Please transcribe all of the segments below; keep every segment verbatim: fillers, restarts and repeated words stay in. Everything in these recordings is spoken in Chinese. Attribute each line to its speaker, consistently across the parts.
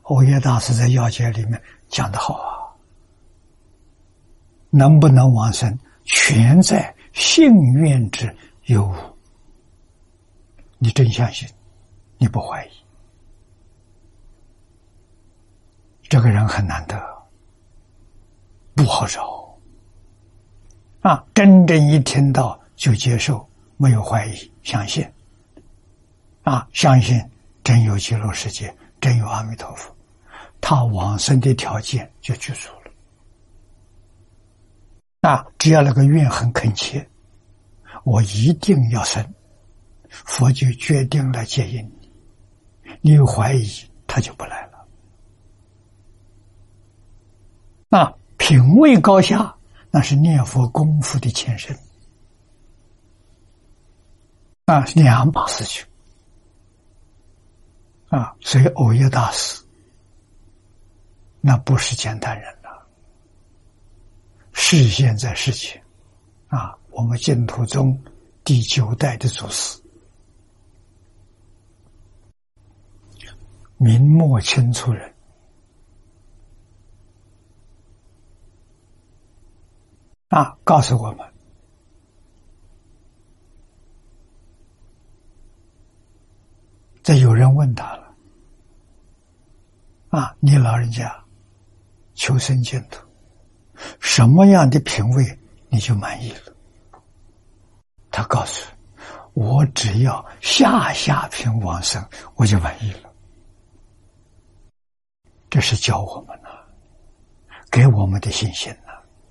Speaker 1: 欧耶大师在要解里面讲得好啊，能不能往生，全在信愿之有无。你真相信，你不怀疑，这个人很难得，不好找啊！真正一听到就接受，没有怀疑，相信啊，相信真有极乐世界，真有阿弥陀佛，他往生的条件就具足了啊！只要那个愿很恳切，我一定要生，佛就决定来接引你，你有怀疑，他就不来了。那品位高下，那是念佛功夫的前身啊，两码事情啊。所以欧耶大师那不是简单人了，是现在世界啊，我们净土宗第九代的祖师，明末清初人啊，告诉我们，这有人问他了啊，你老人家求生净土，什么样的品位你就满意了？他告诉我，只要下下品往生，我就满意了。这是教我们的，给我们的信心呢。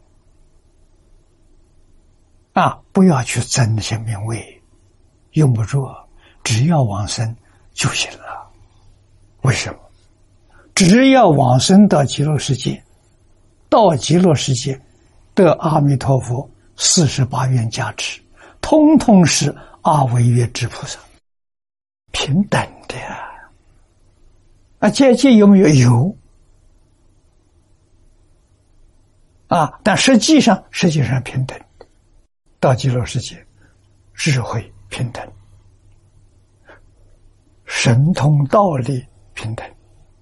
Speaker 1: 啊，不要去争那些名位，用不着，只要往生就行了。为什么？只要往生到极乐世界，到极乐世界得阿弥陀佛四十八愿加持，通通是阿惟越致菩萨，平等的呀。啊，阶级有没有？有啊，但实际上实际上平等的。到极乐世界，智慧平等，神通道力平等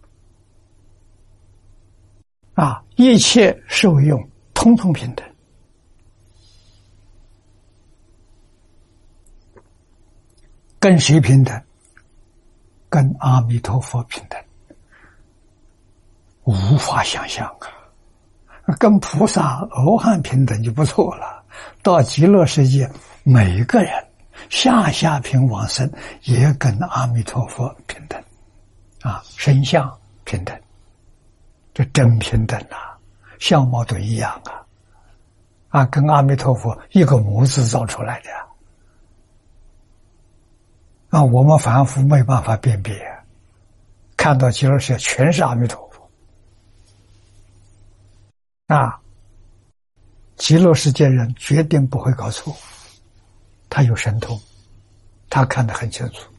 Speaker 1: 啊，一切受用通通平等。跟谁平等？跟阿弥陀佛平等，无法想象啊！跟菩萨、阿汉平等就不错了。到极乐世界，每个人下下品往生也跟阿弥陀佛平等啊，身相平等，这真平等啊，相貌都一样啊，啊，跟阿弥陀佛一个模子造出来的啊，我们凡夫没办法辨别，看到极乐世界全是阿弥陀佛啊。极乐世界人决定不会搞错，他有神通，他看得很清楚